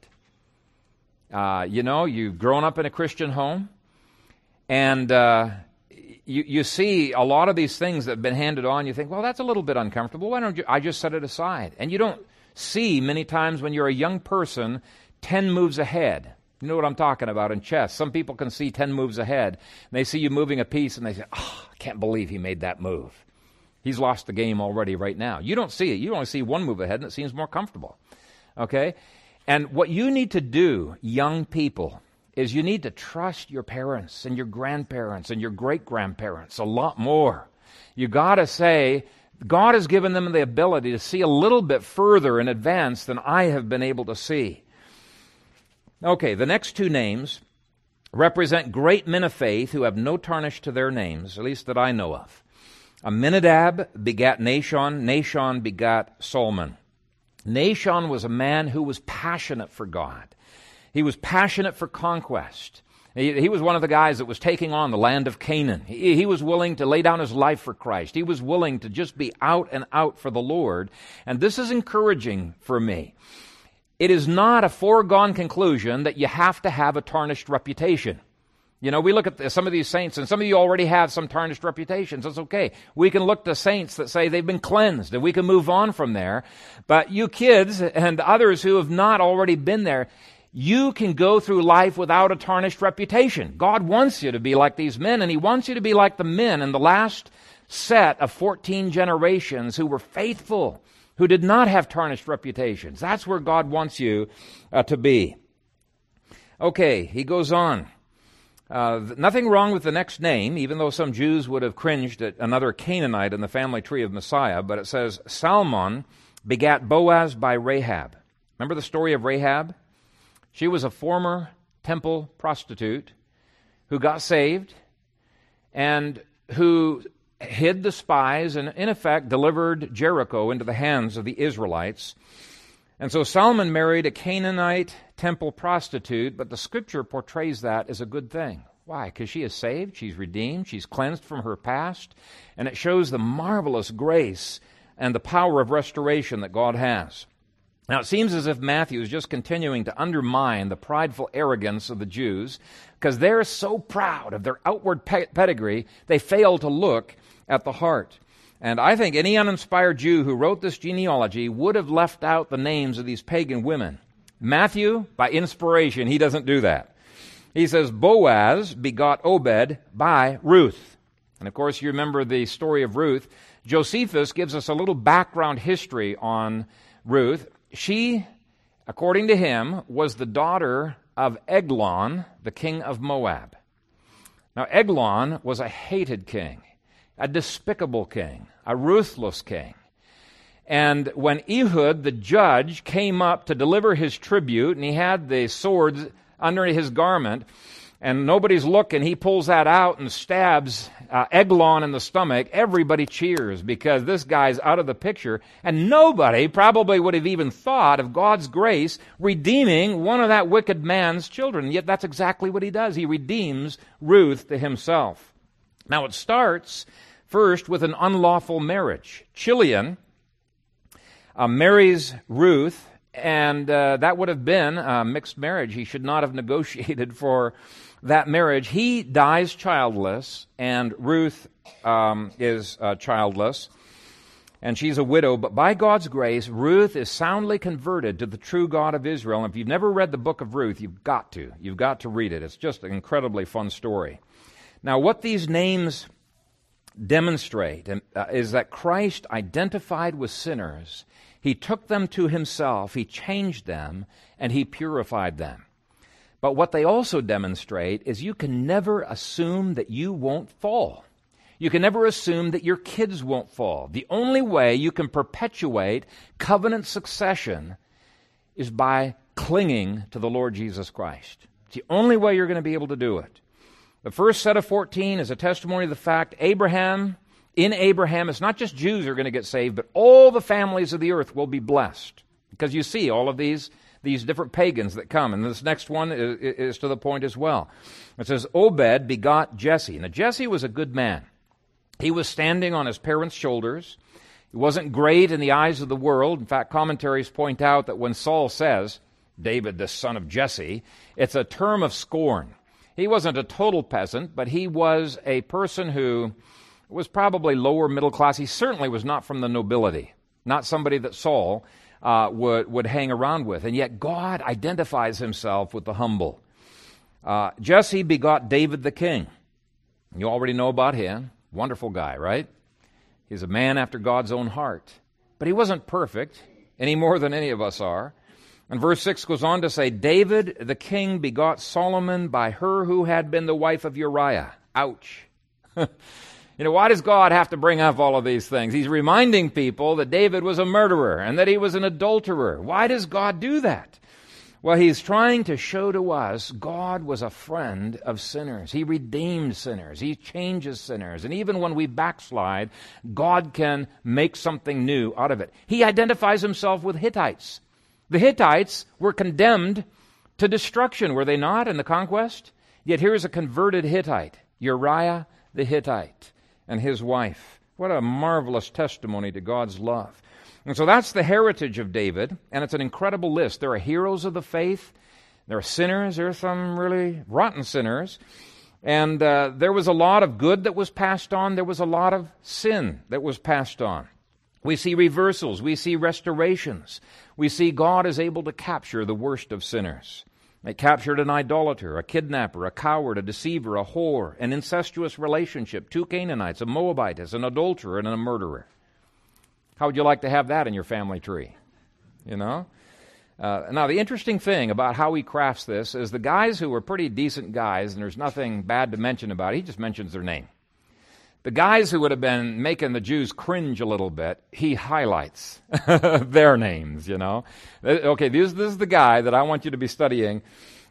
A: You've grown up in a Christian home, and you see a lot of these things that have been handed on. You think, well, that's a little bit uncomfortable. Why don't I just set it aside? And you don't see many times when you're a young person 10 moves ahead. You know what I'm talking about in chess. Some people can see 10 moves ahead. And they see you moving a piece, and they say, I can't believe he made that move. He's lost the game already right now. You don't see it. You only see one move ahead, and it seems more comfortable. Okay? And what you need to do, young people, is you need to trust your parents and your grandparents and your great-grandparents a lot more. You got to say, God has given them the ability to see a little bit further in advance than I have been able to see. Okay, the next two names represent great men of faith who have no tarnish to their names, at least that I know of. Amminadab begat Nahshon. Nahshon begat Solomon. Nahshon was a man who was passionate for God. He was passionate for conquest. He was one of the guys that was taking on the land of Canaan. He was willing to lay down his life for Christ. He was willing to just be out and out for the Lord. And this is encouraging for me. It is not a foregone conclusion that you have to have a tarnished reputation. We look at some of these saints, and some of you already have some tarnished reputations. That's okay. We can look to saints that say they've been cleansed, and we can move on from there. But you kids and others who have not already been there, you can go through life without a tarnished reputation. God wants you to be like these men, and He wants you to be like the men in the last set of 14 generations who were faithful, who did not have tarnished reputations. That's where God wants you to be. Okay, he goes on. Nothing wrong with the next name, even though some Jews would have cringed at another Canaanite in the family tree of Messiah, but it says, Salmon begat Boaz by Rahab. Remember the story of Rahab? She was a former temple prostitute who got saved and who hid the spies and, in effect, delivered Jericho into the hands of the Israelites. And so Solomon married a Canaanite temple prostitute, but the Scripture portrays that as a good thing. Why? Because she is saved, she's redeemed, she's cleansed from her past, and it shows the marvelous grace and the power of restoration that God has. Now, it seems as if Matthew is just continuing to undermine the prideful arrogance of the Jews, because they're so proud of their outward pedigree, they fail to look at the heart. And I think any uninspired Jew who wrote this genealogy would have left out the names of these pagan women. Matthew, by inspiration, he doesn't do that. He says, Boaz begot Obed by Ruth. And of course, you remember the story of Ruth. Josephus gives us a little background history on Ruth. She, according to him, was the daughter of Eglon, the king of Moab. Now, Eglon was a hated king, a despicable king, a ruthless king. And when Ehud, the judge, came up to deliver his tribute, and he had the swords under his garment, and nobody's looking, he pulls that out and stabs Eglon in the stomach. Everybody cheers because this guy's out of the picture, and nobody probably would have even thought of God's grace redeeming one of that wicked man's children. Yet that's exactly what he does. He redeems Ruth to himself. Now it starts first with an unlawful marriage. Chilion marries Ruth, and that would have been a mixed marriage. He should not have negotiated for that marriage. He dies childless, and Ruth is childless, and she's a widow. But by God's grace, Ruth is soundly converted to the true God of Israel. And if you've never read the book of Ruth, you've got to. You've got to read it. It's just an incredibly fun story. Now, what these names demonstrate is that Christ identified with sinners. He took them to himself, he changed them, and he purified them. But what they also demonstrate is you can never assume that you won't fall. You can never assume that your kids won't fall. The only way you can perpetuate covenant succession is by clinging to the Lord Jesus Christ. It's the only way you're going to be able to do it. The first set of 14 is a testimony of the fact in Abraham, it's not just Jews who are going to get saved, but all the families of the earth will be blessed. Because you see all of these different pagans that come. And this next one is to the point as well. It says, Obed begot Jesse. Now, Jesse was a good man. He was standing on his parents' shoulders. He wasn't great in the eyes of the world. In fact, commentaries point out that when Saul says, David, the son of Jesse, it's a term of scorn. He wasn't a total peasant, but he was a person who was probably lower middle class. He certainly was not from the nobility, not somebody that Saul would hang around with. And yet God identifies himself with the humble. Jesse begot David the king. You already know about him. Wonderful guy, right? He's a man after God's own heart. But he wasn't perfect, any more than any of us are. And verse 6 goes on to say, David the king begot Solomon by her who had been the wife of Uriah. Ouch. Why does God have to bring up all of these things? He's reminding people that David was a murderer and that he was an adulterer. Why does God do that? Well, he's trying to show to us God was a friend of sinners. He redeemed sinners. He changes sinners. And even when we backslide, God can make something new out of it. He identifies himself with Hittites. The Hittites were condemned to destruction, were they not, in the conquest? Yet here's a converted Hittite, Uriah the Hittite, and his wife. What a marvelous testimony to God's love. And so that's the heritage of David, and it's an incredible list. There are heroes of the faith. There are sinners. There are some really rotten sinners. And there was a lot of good that was passed on. There was a lot of sin that was passed on. We see reversals. We see restorations. We see God is able to capture the worst of sinners. It captured an idolater, a kidnapper, a coward, a deceiver, a whore, an incestuous relationship, 2 Canaanites, a Moabitess, an adulterer, and a murderer. How would you like to have that in your family tree? Now, the interesting thing about how he crafts this is the guys who were pretty decent guys, and there's nothing bad to mention about it, he just mentions their name. The guys who would have been making the Jews cringe a little bit, he highlights their names, Okay, this is the guy that I want you to be studying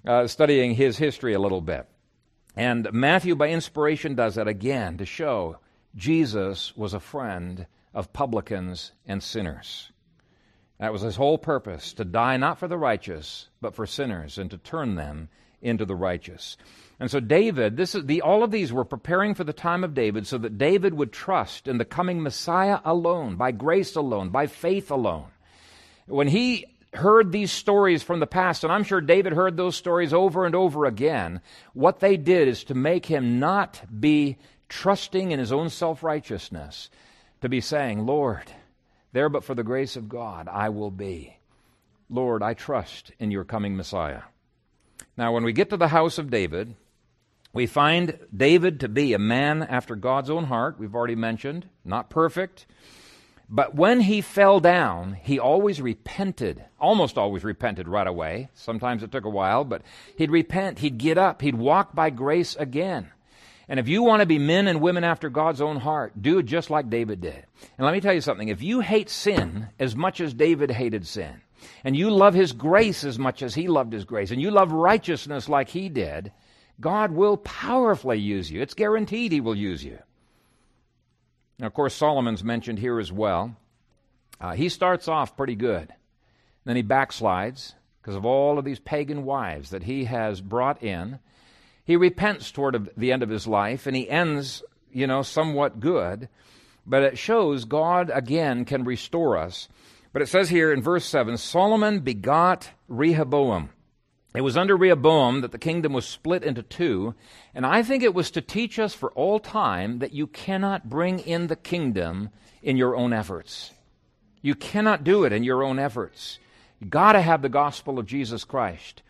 A: his history a little bit. And Matthew, by inspiration, does that again to show Jesus was a friend of publicans and sinners. That was his whole purpose, to die not for the righteous, but for sinners, and to turn them into the righteous. And so David, all of these were preparing for the time of David so that David would trust in the coming Messiah alone, by grace alone, by faith alone. When he heard these stories from the past, and I'm sure David heard those stories over and over again, what they did is to make him not be trusting in his own self-righteousness, to be saying, Lord, there but for the grace of God I will be. Lord, I trust in your coming Messiah. Now, when we get to the house of David, we find David to be a man after God's own heart, we've already mentioned, not perfect. But when he fell down, he always repented, almost always repented right away. Sometimes it took a while, but he'd repent, he'd get up, he'd walk by grace again. And if you want to be men and women after God's own heart, do it just like David did. And let me tell you something, if you hate sin as much as David hated sin, and you love his grace as much as he loved his grace, and you love righteousness like he did, God will powerfully use you. It's guaranteed He will use you. Now, of course, Solomon's mentioned here as well. He starts off pretty good. Then he backslides because of all of these pagan wives that he has brought in. He repents toward the end of his life, and he ends, somewhat good. But it shows God, again, can restore us. But it says here in verse 7, Solomon begot Rehoboam. It was under Rehoboam that the kingdom was split into two, and I think it was to teach us for all time that you cannot bring in the kingdom in your own efforts. You cannot do it in your own efforts. You've got to have the gospel of Jesus Christ.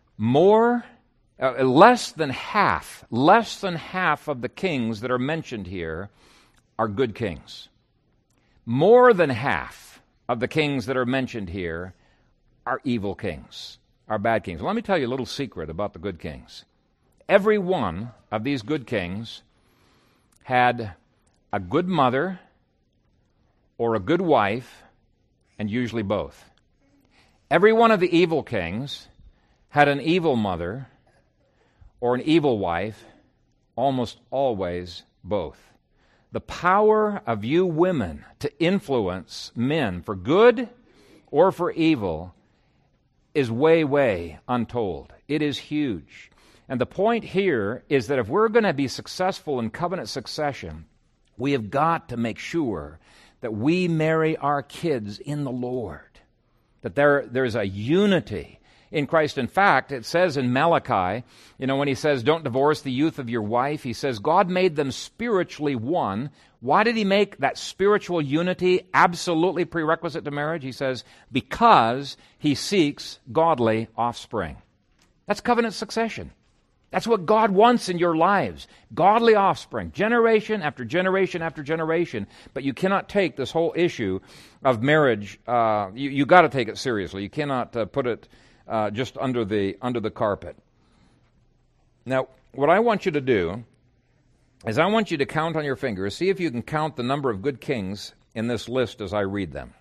A: Less than half of the kings that are mentioned here are good kings. More than half of the kings that are mentioned here are evil kings, are bad kings. Let me tell you a little secret about the good kings. Every one of these good kings had a good mother or a good wife, and usually both. Every one of the evil kings had an evil mother or an evil wife, almost always both. The power of you women to influence men for good or for evil is way, way untold. It is huge. And the point here is that if we're going to be successful in covenant succession, we have got to make sure that we marry our kids in the Lord, that there's a unity in Christ. In fact, it says in Malachi, when he says, don't divorce the youth of your wife, he says, God made them spiritually one. Why did he make that spiritual unity absolutely prerequisite to marriage? He says, because he seeks godly offspring. That's covenant succession. That's what God wants in your lives. Godly offspring, generation after generation after generation. But you cannot take this whole issue of marriage, you got to take it seriously. You cannot put it just under the carpet. Now, what I want you to do is I want you to count on your fingers, see if you can count the number of good kings in this list as I read them.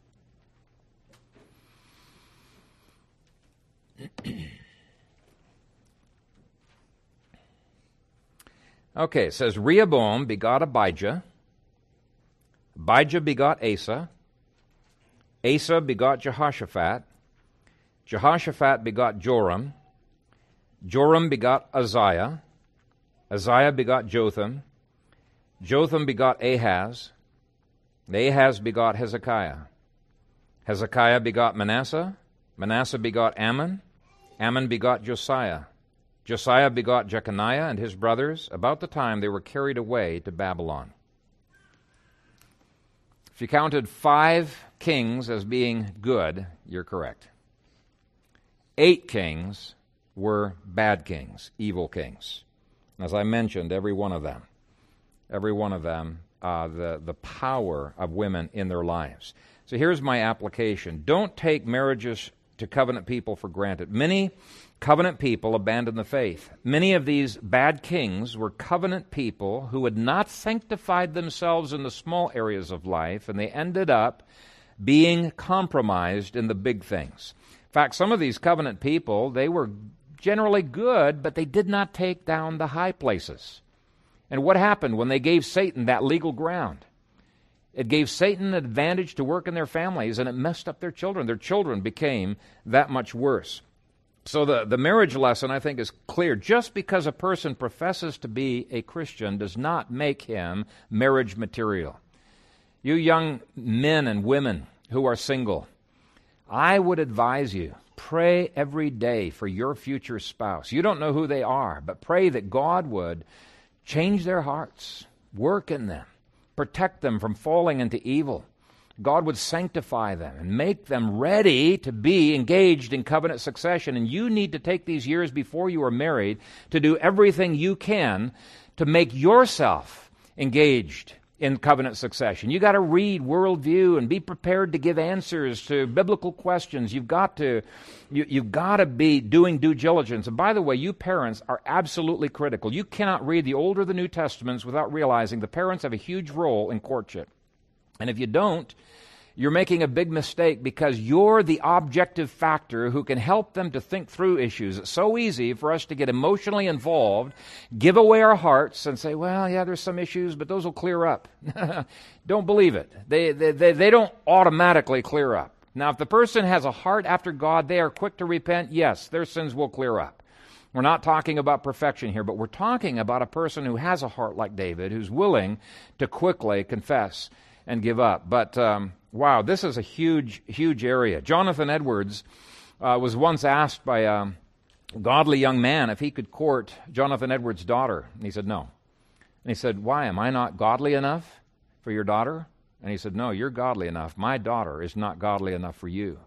A: Okay, it says Rehoboam begot Abijah. Abijah begot Asa. Asa begot Jehoshaphat. Jehoshaphat begot Joram. Joram begot Uzziah. Uzziah begot Jotham. Jotham begot Ahaz. Ahaz begot Hezekiah. Hezekiah begot Manasseh. Manasseh begot Ammon. Ammon begot Josiah. Josiah begot Jeconiah and his brothers about the time they were carried away to Babylon. If you counted 5 kings as being good, you're correct. 8 kings were bad kings, evil kings. As I mentioned, every one of them, the power of women in their lives. So here's my application. Don't take marriages to covenant people for granted. Many covenant people abandoned the faith. Many of these bad kings were covenant people who had not sanctified themselves in the small areas of life, and they ended up being compromised in the big things. In fact, some of these covenant people, they were generally good, but they did not take down the high places. And what happened when they gave Satan that legal ground? It gave Satan an advantage to work in their families, and it messed up their children. Their children became that much worse. So the marriage lesson, I think, is clear. Just because a person professes to be a Christian does not make him marriage material. You young men and women who are single, I would advise you, pray every day for your future spouse. You don't know who they are, but pray that God would change their hearts, work in them, protect them from falling into evil. God would sanctify them and make them ready to be engaged in covenant succession. And you need to take these years before you are married to do everything you can to make yourself engaged in covenant succession. You got to read worldview and be prepared to give answers to biblical questions. You've got to be doing due diligence. And by the way, you parents are absolutely critical. You cannot read the Old or the New Testaments without realizing the parents have a huge role in courtship. And if you don't, you're making a big mistake because you're the objective factor who can help them to think through issues. It's so easy for us to get emotionally involved, give away our hearts, and say, well, yeah, there's some issues, but those will clear up. Don't believe it. They don't automatically clear up. Now, if the person has a heart after God, they are quick to repent, yes, their sins will clear up. We're not talking about perfection here, but we're talking about a person who has a heart like David, who's willing to quickly confess and give up. But wow, this is a huge, huge area. Jonathan Edwards was once asked by a godly young man if he could court Jonathan Edwards' daughter. And he said, no. And he said, why? Am I not godly enough for your daughter? And he said, no, you're godly enough. My daughter is not godly enough for you.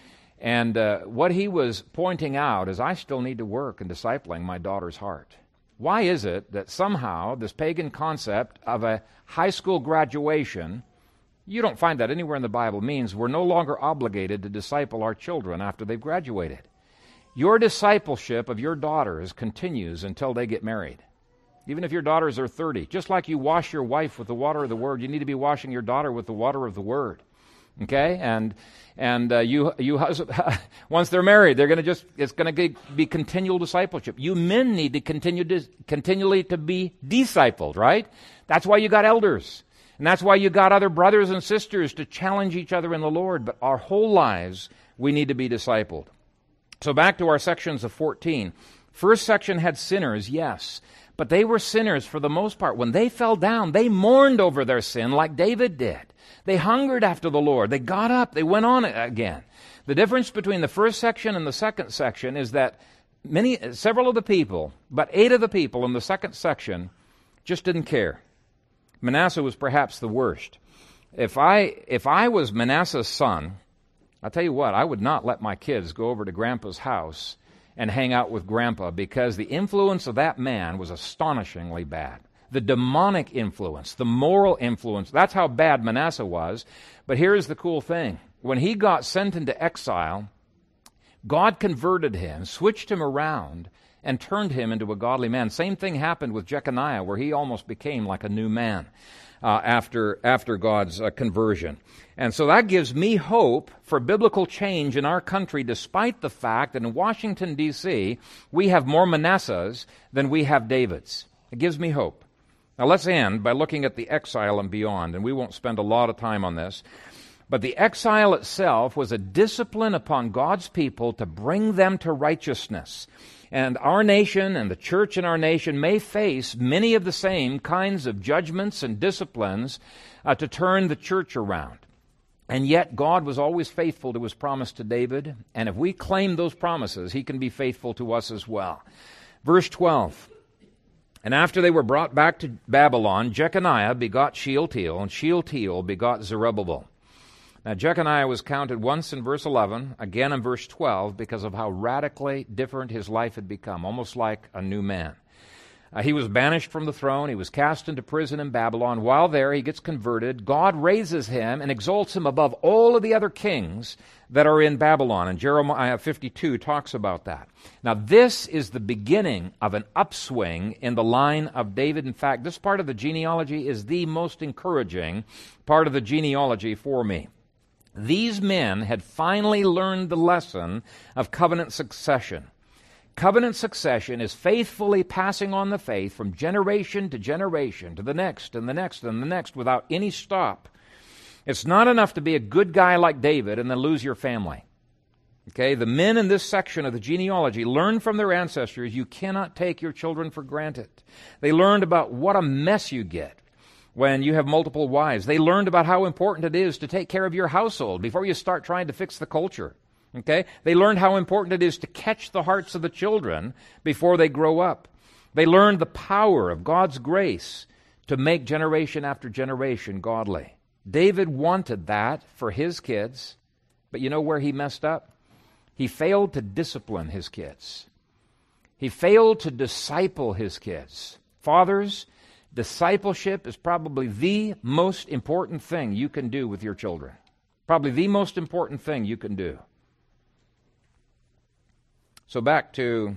A: And what he was pointing out is I still need to work in discipling my daughter's heart. Why is it that somehow this pagan concept of a high school graduation, you don't find that anywhere in the Bible, means we're no longer obligated to disciple our children after they've graduated? Your discipleship of your daughters continues until they get married. Even if your daughters are 30, just like you wash your wife with the water of the Word, you need to be washing your daughter with the water of the Word. Okay, and you once they're married, it's going to be continual discipleship. You men need to continually to be discipled, right? That's why you got elders, and that's why you got other brothers and sisters to challenge each other in the Lord. But our whole lives, we need to be discipled. So back to our sections of 14. First section had sinners, yes, but they were sinners for the most part. When they fell down, they mourned over their sin like David did. They hungered after the Lord. They got up. They went on again. The difference between the first section and the second section is that several of the people, but 8 of the people in the second section just didn't care. Manasseh was perhaps the worst. If I was Manasseh's son, I'll tell you what, I would not let my kids go over to Grandpa's house and hang out with Grandpa, because the influence of that man was astonishingly bad. The demonic influence, the moral influence, that's how bad Manasseh was. But here's the cool thing. When he got sent into exile, God converted him, switched him around, and turned him into a godly man. Same thing happened with Jeconiah, where he almost became like a new man after God's conversion. And so that gives me hope for biblical change in our country, despite the fact that in Washington, D.C., we have more Manassehs than we have Davids. It gives me hope. Now let's end by looking at the exile and beyond, and we won't spend a lot of time on this. But the exile itself was a discipline upon God's people to bring them to righteousness. And our nation and the church in our nation may face many of the same kinds of judgments and disciplines to turn the church around. And yet God was always faithful to His promise to David, and if we claim those promises, He can be faithful to us as well. Verse 12. And after they were brought back to Babylon, Jeconiah begot Shealtiel, and Shealtiel begot Zerubbabel. Now, Jeconiah was counted once in verse 11, again in verse 12, because of how radically different his life had become, almost like a new man. He was banished from the throne. He was cast into prison in Babylon. While there, he gets converted. God raises him and exalts him above all of the other kings that are in Babylon. And Jeremiah 52 talks about that. Now, this is the beginning of an upswing in the line of David. In fact, this part of the genealogy is the most encouraging part of the genealogy for me. These men had finally learned the lesson of covenant succession. Covenant succession is faithfully passing on the faith from generation to generation, to the next and the next and the next, without any stop. It's not enough to be a good guy like David and then lose your family. Okay, the men in this section of the genealogy learned from their ancestors you cannot take your children for granted. They learned about what a mess you get when you have multiple wives. They learned about how important it is to take care of your household before you start trying to fix the culture. Okay? They learned how important it is to catch the hearts of the children before they grow up. They learned the power of God's grace to make generation after generation godly. David wanted that for his kids, but you know where he messed up? He failed to discipline his kids. He failed to disciple his kids. Fathers, discipleship is probably the most important thing you can do with your children. Probably the most important thing you can do. So back to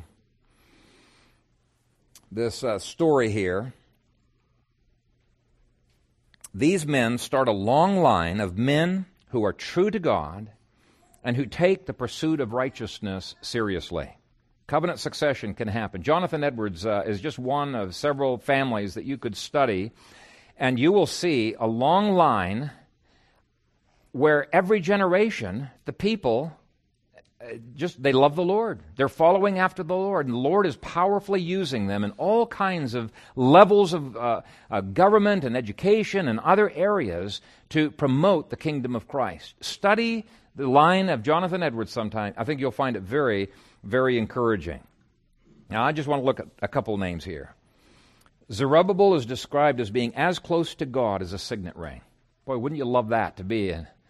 A: this story here. These men start a long line of men who are true to God and who take the pursuit of righteousness seriously. Covenant succession can happen. Jonathan Edwards is just one of several families that you could study, and you will see a long line where every generation, the people, they love the Lord. They're following after the Lord, and the Lord is powerfully using them in all kinds of levels of government and education and other areas to promote the kingdom of Christ. Study the line of Jonathan Edwards sometime. I think you'll find it very, very encouraging. Now, I just want to look at a couple names here. Zerubbabel is described as being as close to God as a signet ring. Boy, wouldn't you love that to be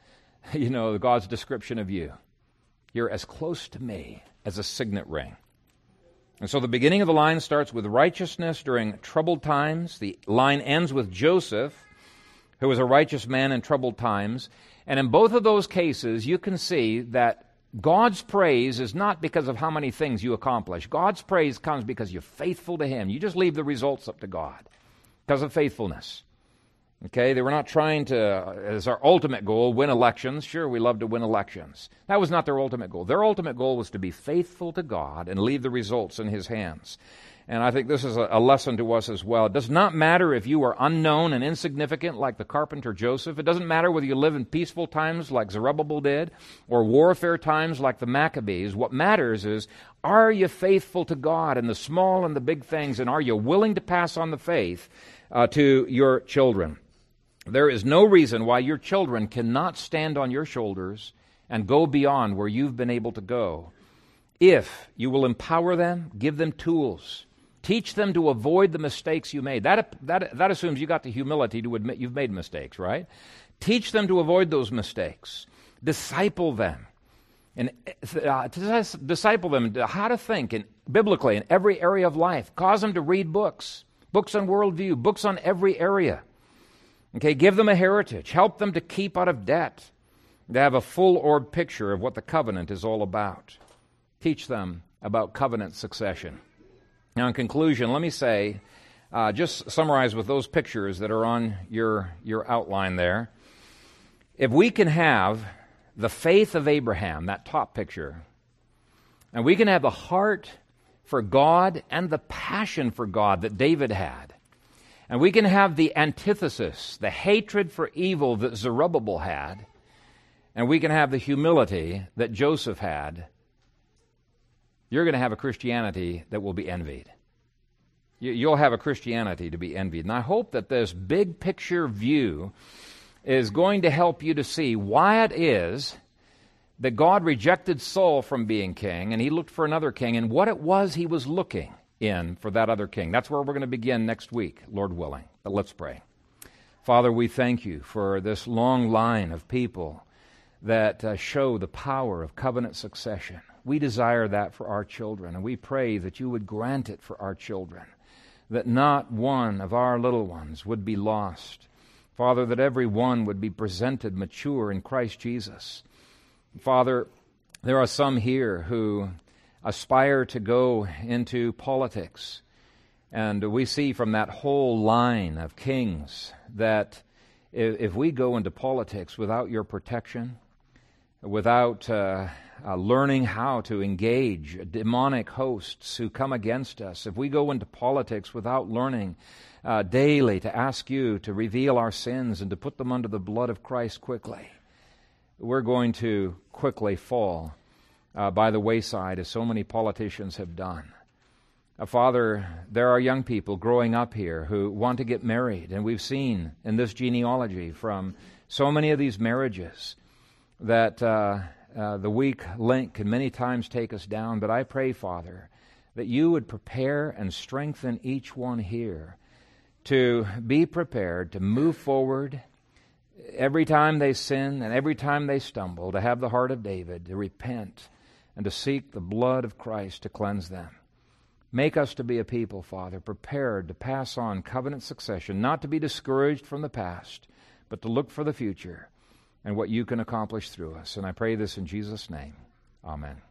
A: God's description of you? You're as close to me as a signet ring. And so the beginning of the line starts with righteousness during troubled times. The line ends with Joseph, who was a righteous man in troubled times. And in both of those cases, you can see that God's praise is not because of how many things you accomplish. God's praise comes because you're faithful to Him. You just leave the results up to God because of faithfulness. Okay, they were not trying to, as our ultimate goal, win elections. Sure, we love to win elections. That was not their ultimate goal. Their ultimate goal was to be faithful to God and leave the results in His hands. And I think this is a lesson to us as well. It does not matter if you are unknown and insignificant like the carpenter Joseph. It doesn't matter whether you live in peaceful times like Zerubbabel did or warfare times like the Maccabees. What matters is, are you faithful to God in the small and the big things, and are you willing to pass on the faith to your children? There is no reason why your children cannot stand on your shoulders and go beyond where you've been able to go. If you will empower them, give them tools, teach them to avoid the mistakes you made. That assumes you got the humility to admit you've made mistakes, right? Teach them to avoid those mistakes. Disciple them. And disciple them how to think biblically in every area of life. Cause them to read books on worldview, books on every area. Okay, give them a heritage. Help them to keep out of debt. To have a full-orbed picture of what the covenant is all about. Teach them about covenant succession. Now, in conclusion, let me say, just summarize with those pictures that are on your outline there. If we can have the faith of Abraham, that top picture, and we can have the heart for God and the passion for God that David had, and we can have the antithesis, the hatred for evil that Zerubbabel had, and we can have the humility that Joseph had, you're going to have a Christianity that will be envied. You'll have a Christianity to be envied. And I hope that this big picture view is going to help you to see why it is that God rejected Saul from being king, and He looked for another king, and what it was He was looking in for that other king. That's where we're going to begin next week, Lord willing. But let's pray. Father, we thank You for this long line of people that show the power of covenant succession. We desire that for our children, and we pray that You would grant it for our children, that not one of our little ones would be lost. Father, that every one would be presented mature in Christ Jesus. Father, there are some here who aspire to go into politics, and we see from that whole line of kings that if we go into politics without Your protection, without learning how to engage demonic hosts who come against us, if we go into politics without learning daily to ask You to reveal our sins and to put them under the blood of Christ quickly, we're going to quickly fall by the wayside, as so many politicians have done. Father, there are young people growing up here who want to get married, and we've seen in this genealogy from so many of these marriages that the weak link can many times take us down. But I pray, Father, that You would prepare and strengthen each one here to be prepared to move forward every time they sin and every time they stumble, to have the heart of David, to repent and to seek the blood of Christ to cleanse them. Make us to be a people, Father, prepared to pass on covenant succession, not to be discouraged from the past, but to look for the future and what You can accomplish through us. And I pray this in Jesus' name. Amen.